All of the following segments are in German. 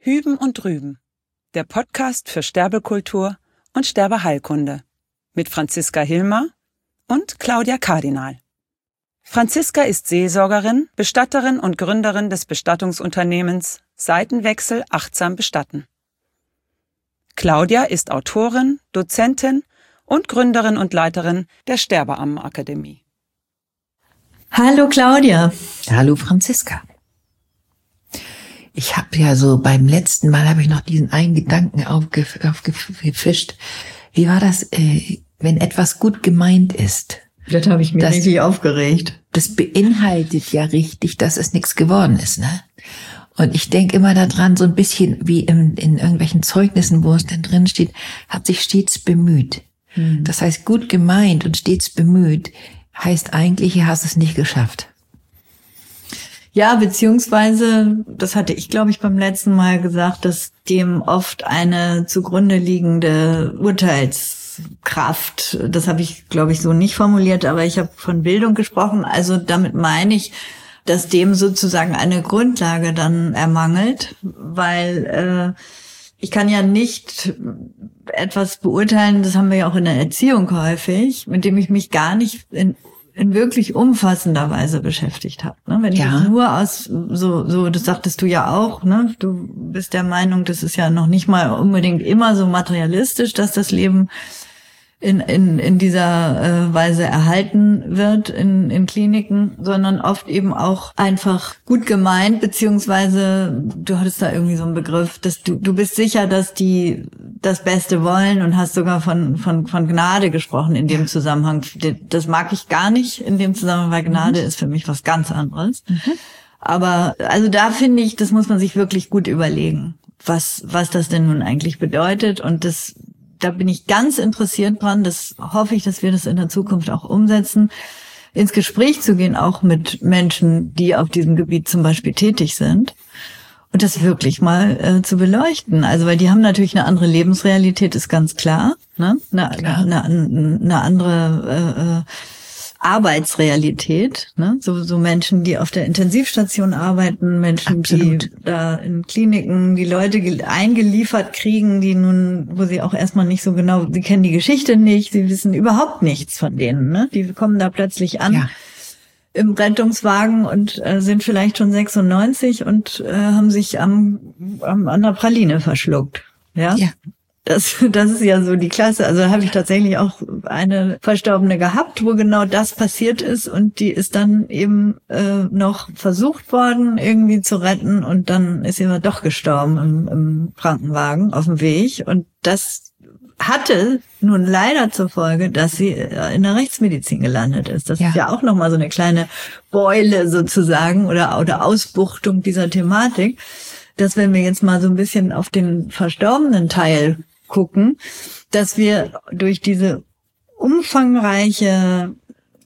Hüben und Drüben, der Podcast für Sterbekultur und Sterbeheilkunde mit Franziska Hilmer und Claudia Kardinal. Franziska ist Seelsorgerin, Bestatterin und Gründerin des Bestattungsunternehmens Seitenwechsel achtsam bestatten. Claudia ist Autorin, Dozentin und Gründerin und Leiterin der Sterbeammenakademie. Hallo Claudia. Hallo Franziska. Ich habe ja so beim letzten Mal habe ich noch diesen einen Gedanken aufgefischt. Wie war das, wenn etwas gut gemeint ist? Das habe ich mir richtig aufgeregt. Das beinhaltet ja richtig, dass es nichts geworden ist, ne? Und ich denke immer daran, so ein bisschen wie in irgendwelchen Zeugnissen, wo es denn drin steht, hat sich stets bemüht. Das heißt, gut gemeint und stets bemüht heißt eigentlich, du hast es nicht geschafft. Ja, beziehungsweise, das hatte ich, glaube ich, beim letzten Mal gesagt, dass dem oft eine zugrunde liegende Urteilskraft, das habe ich, glaube ich, so nicht formuliert, aber ich habe von Bildung gesprochen. Also damit meine ich, dass dem sozusagen eine Grundlage dann ermangelt, weil ich kann ja nicht etwas beurteilen, das haben wir ja auch in der Erziehung häufig, mit dem ich mich gar nicht in wirklich umfassender Weise beschäftigt habe. Ne? Wenn ich das nur aus so, das sagtest du ja auch, ne? Du bist der Meinung, das ist ja noch nicht mal unbedingt immer so materialistisch, dass das Leben in dieser Weise erhalten wird in Kliniken, sondern oft eben auch einfach gut gemeint, beziehungsweise du hattest da irgendwie so einen Begriff, dass du bist sicher, dass die das Beste wollen und hast sogar von Gnade gesprochen in dem Zusammenhang. Das mag ich gar nicht in dem Zusammenhang, weil Gnade ist für mich was ganz anderes. Aber also da finde ich, das muss man sich wirklich gut überlegen, was das denn nun eigentlich bedeutet, und da bin ich ganz interessiert dran, das hoffe ich, dass wir das in der Zukunft auch umsetzen, ins Gespräch zu gehen, auch mit Menschen, die auf diesem Gebiet zum Beispiel tätig sind, und das wirklich mal zu beleuchten. Also, weil die haben natürlich eine andere Lebensrealität, ist ganz klar, ne? Eine andere Arbeitsrealität, ne? So Menschen, die auf der Intensivstation arbeiten, Menschen, Absolut. Die da in Kliniken die Leute eingeliefert kriegen, wo sie auch erstmal nicht so genau, sie kennen die Geschichte nicht, sie wissen überhaupt nichts von denen, ne? Die kommen da plötzlich an im Rettungswagen und sind vielleicht schon 96 und haben sich an der Praline verschluckt, ja. Das ist ja so die Klasse. Also da habe ich tatsächlich auch eine Verstorbene gehabt, wo genau das passiert ist, und die ist dann eben noch versucht worden, irgendwie zu retten, und dann ist sie aber doch gestorben im Krankenwagen auf dem Weg, und das hatte nun leider zur Folge, dass sie in der Rechtsmedizin gelandet ist. Das ist ja auch nochmal so eine kleine Beule sozusagen oder Ausbuchtung dieser Thematik, dass, wenn wir jetzt mal so ein bisschen auf den verstorbenen Teil gucken, dass wir durch diese umfangreiche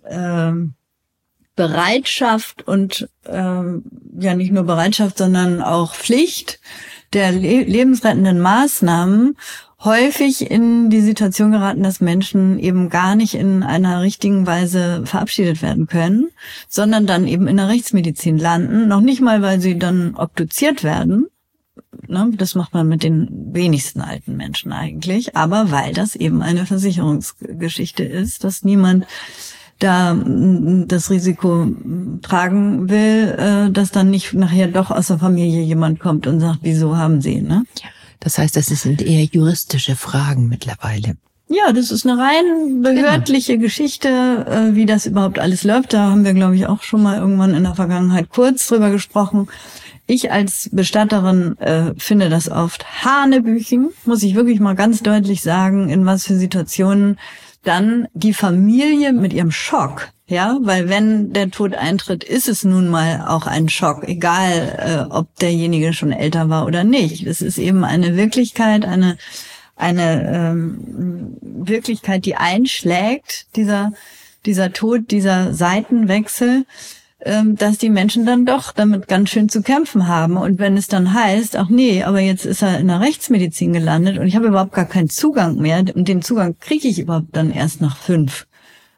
Bereitschaft und nicht nur Bereitschaft, sondern auch Pflicht der lebensrettenden Maßnahmen häufig in die Situation geraten, dass Menschen eben gar nicht in einer richtigen Weise verabschiedet werden können, sondern dann eben in der Rechtsmedizin landen, noch nicht mal, weil sie dann obduziert werden. Das macht man mit den wenigsten alten Menschen eigentlich, aber weil das eben eine Versicherungsgeschichte ist, dass niemand da das Risiko tragen will, dass dann nicht nachher doch aus der Familie jemand kommt und sagt, wieso haben Sie, ne? Das heißt, das sind eher juristische Fragen mittlerweile. Ja, das ist eine rein behördliche Geschichte, wie das überhaupt alles läuft. Da haben wir, glaube ich, auch schon mal irgendwann in der Vergangenheit kurz drüber gesprochen. Ich als Bestatterin finde das oft hanebüchen, muss ich wirklich mal ganz deutlich sagen, in was für Situationen dann die Familie mit ihrem Schock, ja, weil wenn der Tod eintritt, ist es nun mal auch ein Schock, egal ob derjenige schon älter war oder nicht. Es ist eben eine Wirklichkeit, eine Wirklichkeit, die einschlägt, dieser Tod, dieser Seitenwechsel, dass die Menschen dann doch damit ganz schön zu kämpfen haben. Und wenn es dann heißt, ach nee, aber jetzt ist er in der Rechtsmedizin gelandet und ich habe überhaupt gar keinen Zugang mehr, und den Zugang kriege ich überhaupt dann erst nach 5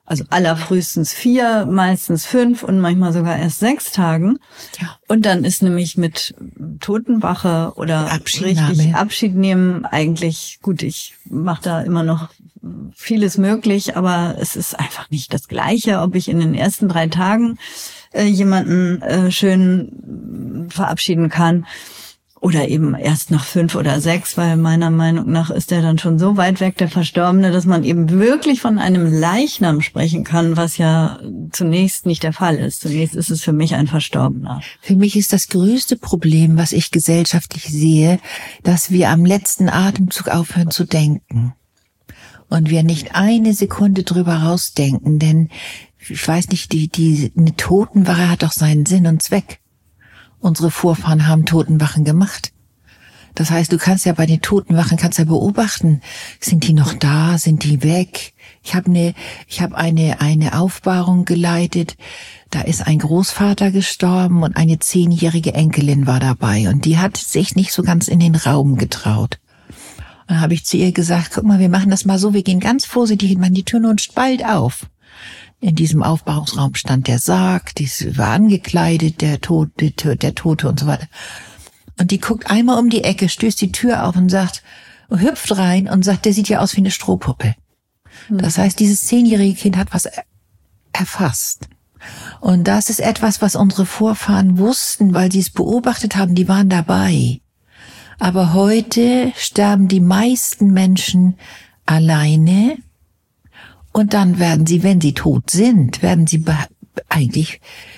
Also allerfrühestens 4, meistens 5 und manchmal sogar erst 6 Tagen. Ja. Und dann ist nämlich mit Totenwache oder richtig Abschied nehmen eigentlich, gut, ich mache da immer noch vieles möglich, aber es ist einfach nicht das Gleiche, ob ich in den ersten 3 Tagen jemanden schön verabschieden kann oder eben erst nach 5 oder 6, weil meiner Meinung nach ist der dann schon so weit weg, der Verstorbene, dass man eben wirklich von einem Leichnam sprechen kann, was ja zunächst nicht der Fall ist. Zunächst ist es für mich ein Verstorbener. Für mich ist das größte Problem, was ich gesellschaftlich sehe, dass wir am letzten Atemzug aufhören zu denken. Und wir nicht eine Sekunde drüber rausdenken, denn ich weiß nicht, eine Totenwache hat doch seinen Sinn und Zweck. Unsere Vorfahren haben Totenwachen gemacht. Das heißt, du kannst ja bei den Totenwachen beobachten, sind die noch da, sind die weg? Ich habe eine Aufbahrung geleitet, da ist ein Großvater gestorben und eine 10-jährige Enkelin war dabei und die hat sich nicht so ganz in den Raum getraut. Und dann habe ich zu ihr gesagt, guck mal, wir machen das mal so, wir gehen ganz vorsichtig, machen die Tür nur einen Spalt auf. In diesem Aufbahrungsraum stand der Sarg, die war angekleidet, der Tote und so weiter. Und die guckt einmal um die Ecke, stößt die Tür auf und sagt, hüpft rein und sagt, der sieht ja aus wie eine Strohpuppe. Das heißt, dieses 10-jährige Kind hat was erfasst. Und das ist etwas, was unsere Vorfahren wussten, weil sie es beobachtet haben, die waren dabei. Aber heute sterben die meisten Menschen alleine. Und dann werden sie, wenn sie tot sind, werden sie eigentlich,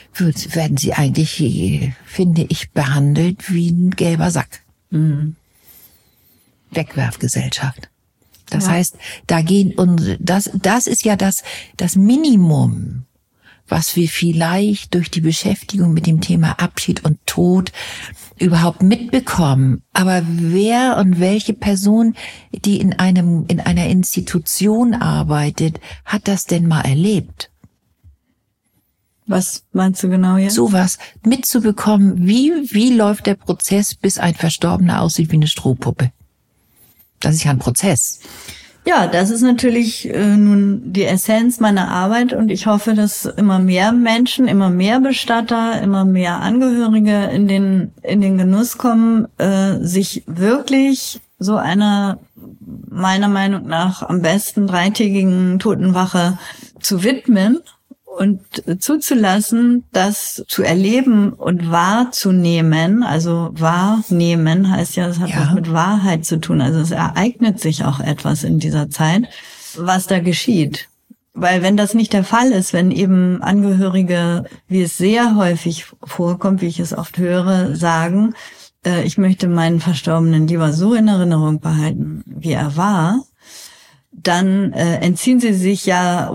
finde ich, behandelt wie ein gelber Sack. Mhm. Wegwerfgesellschaft. Das heißt, da gehen unsere, das ist ja das Minimum, was wir vielleicht durch die Beschäftigung mit dem Thema Abschied und Tod überhaupt mitbekommen. Aber wer und welche Person, die in einer Institution arbeitet, hat das denn mal erlebt? Was meinst du genau jetzt? Sowas mitzubekommen, wie läuft der Prozess, bis ein Verstorbener aussieht wie eine Strohpuppe? Das ist ja ein Prozess. Ja, das ist natürlich nun die Essenz meiner Arbeit und ich hoffe, dass immer mehr Menschen, immer mehr Bestatter, immer mehr Angehörige in den Genuss kommen, sich wirklich so einer meiner Meinung nach am besten 3-tägigen Totenwache zu widmen und zuzulassen, das zu erleben und wahrzunehmen. Also wahrnehmen heißt ja, das hat was mit Wahrheit zu tun. Also es ereignet sich auch etwas in dieser Zeit, was da geschieht. Weil wenn das nicht der Fall ist, wenn eben Angehörige, wie es sehr häufig vorkommt, wie ich es oft höre, sagen, ich möchte meinen Verstorbenen lieber so in Erinnerung behalten, wie er war, dann entziehen sie sich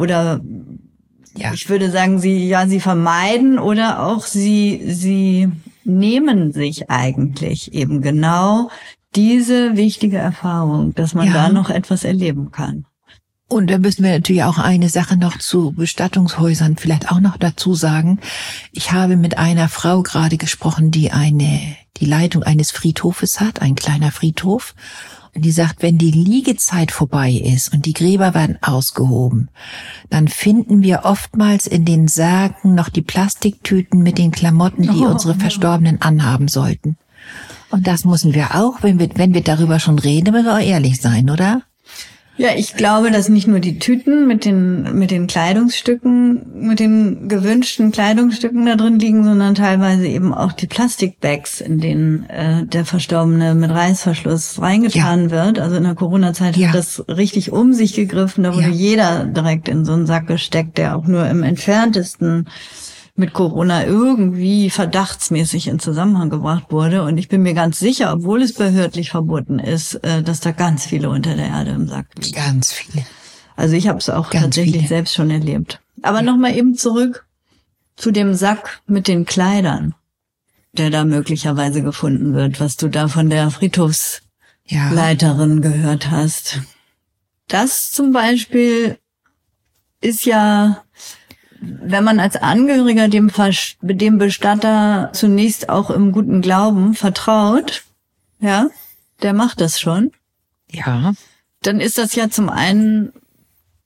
ich würde sagen, sie vermeiden oder auch sie nehmen sich eigentlich eben genau diese wichtige Erfahrung, dass man da noch etwas erleben kann. Und da müssen wir natürlich auch eine Sache noch zu Bestattungshäusern vielleicht auch noch dazu sagen. Ich habe mit einer Frau gerade gesprochen, die die Leitung eines Friedhofes hat, ein kleiner Friedhof. Und die sagt, wenn die Liegezeit vorbei ist und die Gräber werden ausgehoben, dann finden wir oftmals in den Särgen noch die Plastiktüten mit den Klamotten, die unsere Verstorbenen anhaben sollten. Und das müssen wir auch, wenn wir darüber schon reden, müssen wir auch ehrlich sein, oder? Ja, ich glaube, dass nicht nur die Tüten mit den Kleidungsstücken, mit den gewünschten Kleidungsstücken da drin liegen, sondern teilweise eben auch die Plastikbags, in denen der Verstorbene mit Reißverschluss reingetan wird. Also in der Corona-Zeit hat das richtig um sich gegriffen. Da wurde jeder direkt in so einen Sack gesteckt, der auch nur im entferntesten mit Corona irgendwie verdachtsmäßig in Zusammenhang gebracht wurde. Und ich bin mir ganz sicher, obwohl es behördlich verboten ist, dass da ganz viele unter der Erde im Sack liegen. Ganz viele. Also ich habe es auch tatsächlich selbst schon erlebt. Aber nochmal eben zurück zu dem Sack mit den Kleidern, der da möglicherweise gefunden wird, was du da von der Friedhofsleiterin gehört hast. Das zum Beispiel ist ja, wenn man als Angehöriger dem Bestatter zunächst auch im guten Glauben vertraut, der macht das schon. Ja. Dann ist das ja zum einen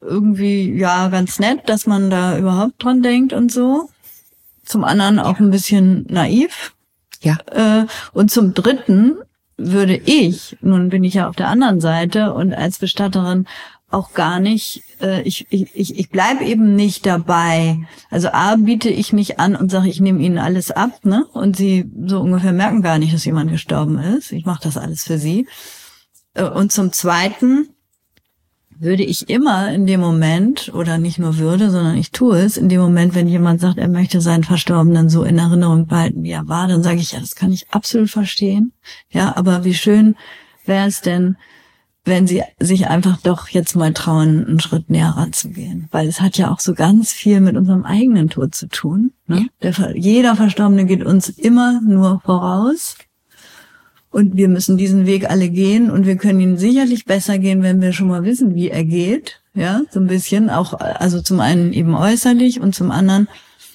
irgendwie, ja, ganz nett, dass man da überhaupt dran denkt und so. Zum anderen auch ein bisschen naiv. Ja. Und zum Dritten würde ich, nun bin ich ja auf der anderen Seite und als Bestatterin auch gar nicht, ich bleibe eben nicht dabei. Also A, biete ich mich an und sage, ich nehme Ihnen alles ab, ne? Und Sie so ungefähr merken gar nicht, dass jemand gestorben ist. Ich mache das alles für Sie. Und zum Zweiten würde ich immer in dem Moment, oder nicht nur würde, sondern ich tue es, in dem Moment, wenn jemand sagt, er möchte seinen Verstorbenen so in Erinnerung behalten, wie er war, dann sage ich, ja, das kann ich absolut verstehen. Ja, aber wie schön wäre es denn, wenn sie sich einfach doch jetzt mal trauen, einen Schritt näher ranzugehen. Weil es hat ja auch so ganz viel mit unserem eigenen Tod zu tun. Ne? Jeder Verstorbene geht uns immer nur voraus. Und wir müssen diesen Weg alle gehen. Und wir können ihn sicherlich besser gehen, wenn wir schon mal wissen, wie er geht. Ja, so ein bisschen. Auch, also zum einen eben äußerlich und zum anderen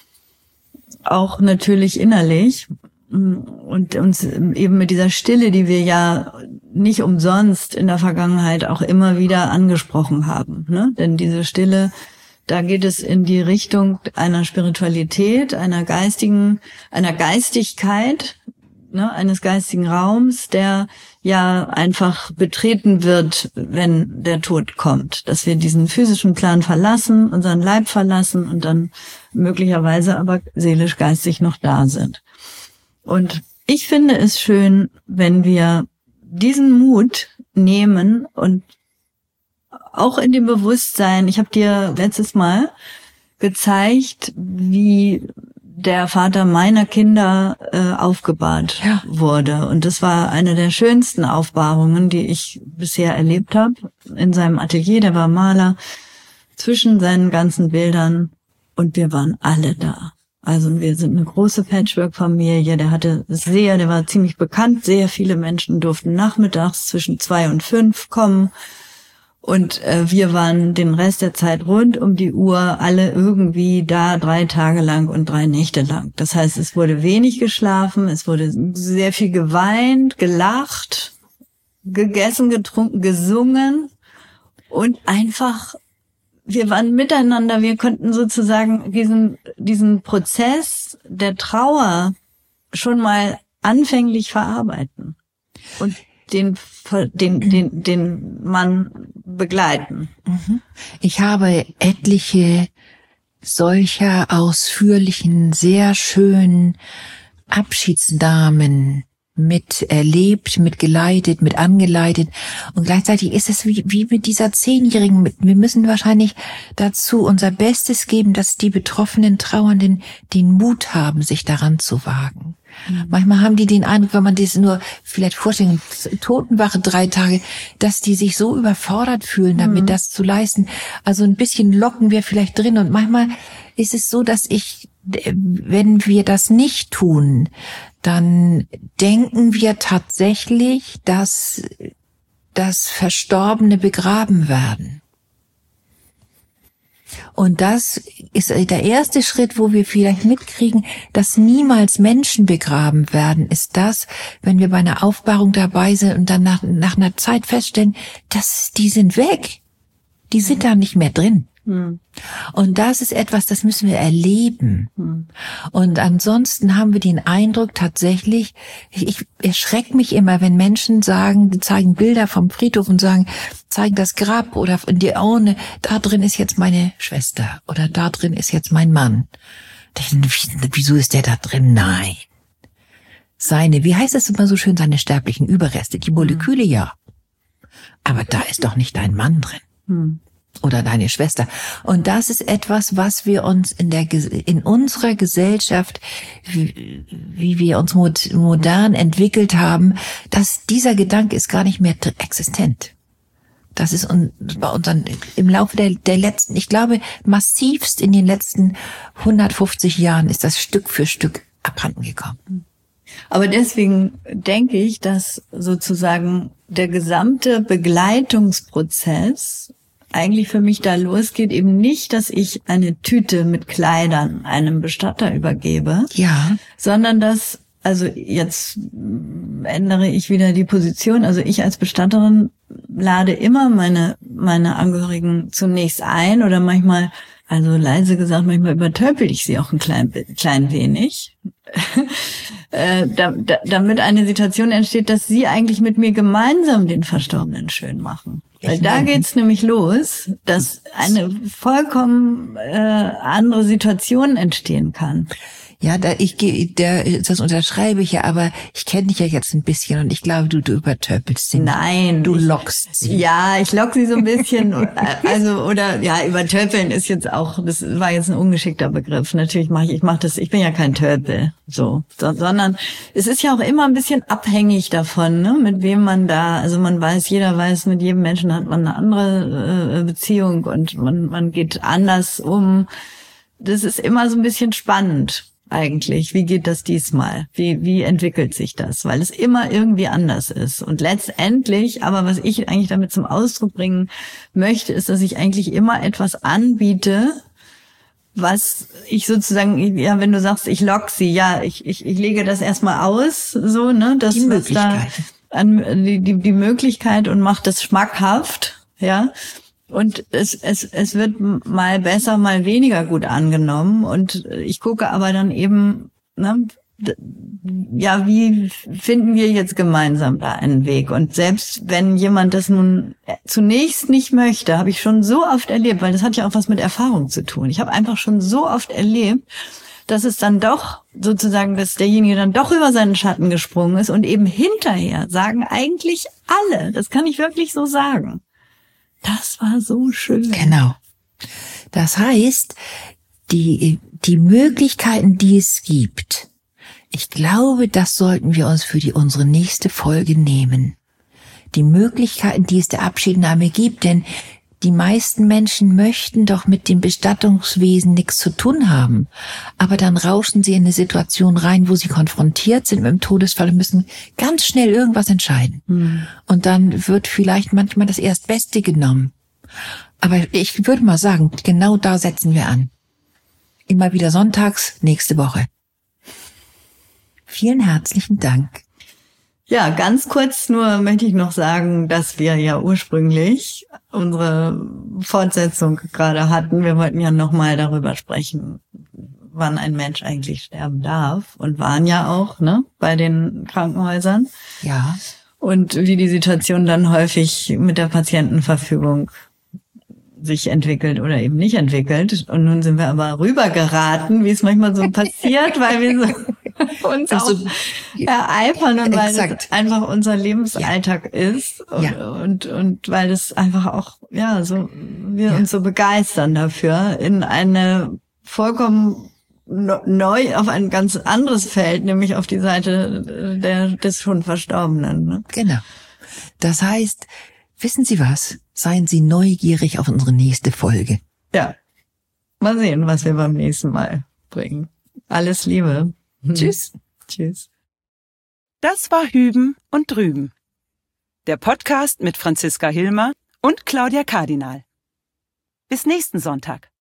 auch natürlich innerlich. Und uns eben mit dieser Stille, die wir ja nicht umsonst in der Vergangenheit auch immer wieder angesprochen haben, ne? Denn diese Stille, da geht es in die Richtung einer Spiritualität, einer Geistigkeit, ne? Eines geistigen Raums, der ja einfach betreten wird, wenn der Tod kommt. Dass wir diesen physischen Plan verlassen, unseren Leib verlassen und dann möglicherweise aber seelisch, geistig noch da sind. Und ich finde es schön, wenn wir diesen Mut nehmen und auch in dem Bewusstsein, ich habe dir letztes Mal gezeigt, wie der Vater meiner Kinder aufgebahrt wurde. Und das war eine der schönsten Aufbahrungen, die ich bisher erlebt habe in seinem Atelier. Der war Maler, zwischen seinen ganzen Bildern, und wir waren alle da. Also wir sind eine große Patchwork-Familie, der war ziemlich bekannt, sehr viele Menschen durften nachmittags zwischen 2 und 5 kommen und wir waren den Rest der Zeit rund um die Uhr alle irgendwie da 3 Tage lang und 3 Nächte lang. Das heißt, es wurde wenig geschlafen, es wurde sehr viel geweint, gelacht, gegessen, getrunken, gesungen und einfach wir waren miteinander, wir konnten sozusagen diesen Prozess der Trauer schon mal anfänglich verarbeiten und den Mann begleiten. Ich habe etliche solcher ausführlichen, sehr schönen Abschiedsnamen miterlebt, mitgeleitet, mit angeleitet. Und gleichzeitig ist es wie mit dieser 10-Jährigen. Wir müssen wahrscheinlich dazu unser Bestes geben, dass die betroffenen Trauernden den Mut haben, sich daran zu wagen. Manchmal haben die den Eindruck, wenn man das nur vielleicht vorstellt, Totenwache 3 Tage, dass die sich so überfordert fühlen, damit das zu leisten. Also ein bisschen locken wir vielleicht drin. Und manchmal ist es so, dass wenn wir das nicht tun, dann denken wir tatsächlich, dass Verstorbene begraben werden. Und das ist der erste Schritt, wo wir vielleicht mitkriegen, dass niemals Menschen begraben werden, ist das, wenn wir bei einer Aufbahrung dabei sind und dann nach einer Zeit feststellen, dass die sind weg. Die sind da nicht mehr drin. Und das ist etwas, das müssen wir erleben. Und ansonsten haben wir den Eindruck tatsächlich, ich erschrecke mich immer, wenn Menschen sagen, die zeigen Bilder vom Friedhof und zeigen das Grab oder in die Urne, da drin ist jetzt meine Schwester oder da drin ist jetzt mein Mann. Wieso ist der da drin? Nein. Wie heißt es immer so schön, seine sterblichen Überreste, die Moleküle ja. Aber da ist doch nicht dein Mann drin. Oder deine Schwester. Und das ist etwas, was wir uns in unserer Gesellschaft, wie wir uns modern entwickelt haben, dass dieser Gedanke ist gar nicht mehr existent. Das ist bei uns im Laufe der letzten, ich glaube, massivst in den letzten 150 Jahren ist das Stück für Stück abhanden gekommen. Aber deswegen denke ich, dass sozusagen der gesamte Begleitungsprozess eigentlich für mich da losgeht, eben nicht, dass ich eine Tüte mit Kleidern einem Bestatter übergebe, sondern dass, also jetzt ändere ich wieder die Position, also ich als Bestatterin lade immer meine meine Angehörigen zunächst ein oder manchmal, also leise gesagt, manchmal übertölpel ich sie auch ein klein wenig, damit eine Situation entsteht, dass sie eigentlich mit mir gemeinsam den Verstorbenen schön machen. Weil da geht's nämlich los, dass eine vollkommen andere Situation entstehen kann. Ja, das unterschreibe ich ja, aber ich kenne dich ja jetzt ein bisschen und ich glaube, du übertöpelst sie. Nein. Du lockst sie. Ja, ich lock sie so ein bisschen. Übertöpeln ist jetzt auch, das war jetzt ein ungeschickter Begriff. Natürlich ich mache das, ich bin ja kein Tölpel, sondern es ist ja auch immer ein bisschen abhängig davon, ne, mit wem man da, also jeder weiß, mit jedem Menschen hat man eine andere Beziehung und man geht anders um. Das ist immer so ein bisschen spannend. Eigentlich, wie geht das diesmal? Wie entwickelt sich das? Weil es immer irgendwie anders ist. Und letztendlich, aber was ich eigentlich damit zum Ausdruck bringen möchte, ist, dass ich eigentlich immer etwas anbiete, was ich sozusagen, ja, wenn du sagst, ich lock sie, ja, ich lege das erstmal aus, so, ne, das die Möglichkeit. Die Möglichkeit und mache das schmackhaft, ja. Und es wird mal besser, mal weniger gut angenommen. Und ich gucke aber dann eben, ne, ja, wie finden wir jetzt gemeinsam da einen Weg? Und selbst wenn jemand das nun zunächst nicht möchte, habe ich schon so oft erlebt, weil das hat ja auch was mit Erfahrung zu tun. Ich habe einfach schon so oft erlebt, dass es dann doch sozusagen, dass derjenige dann doch über seinen Schatten gesprungen ist und eben hinterher sagen eigentlich alle, das kann ich wirklich so sagen, das war so schön. Genau. Das heißt, die Möglichkeiten, die es gibt, ich glaube, das sollten wir uns für unsere nächste Folge nehmen. Die Möglichkeiten, die es der Abschiednahme gibt, denn die meisten Menschen möchten doch mit dem Bestattungswesen nichts zu tun haben. Aber dann rauschen sie in eine Situation rein, wo sie konfrontiert sind mit dem Todesfall und müssen ganz schnell irgendwas entscheiden. Und dann wird vielleicht manchmal das Erstbeste genommen. Aber ich würde mal sagen, genau da setzen wir an. Immer wieder sonntags, nächste Woche. Vielen herzlichen Dank. Ja, ganz kurz nur möchte ich noch sagen, dass wir ja ursprünglich unsere Fortsetzung gerade hatten. Wir wollten ja nochmal darüber sprechen, wann ein Mensch eigentlich sterben darf und waren ja auch, ne, bei den Krankenhäusern. Ja. Und wie die Situation dann häufig mit der Patientenverfügung sich entwickelt oder eben nicht entwickelt. Und nun sind wir aber rübergeraten, wie es manchmal so passiert, weil wir so uns auch ereifern und weil das einfach unser Lebensalltag ist und weil das einfach auch, ja, so, wir uns so begeistern dafür in eine vollkommen neu auf ein ganz anderes Feld, nämlich auf die Seite des schon Verstorbenen. Ne? Genau. Das heißt, wissen Sie was? Seien Sie neugierig auf unsere nächste Folge. Ja. Mal sehen, was wir beim nächsten Mal bringen. Alles Liebe. Tschüss. Tschüss. Das war Hüben und Drüben. Der Podcast mit Franziska Hilmer und Claudia Kardinal. Bis nächsten Sonntag.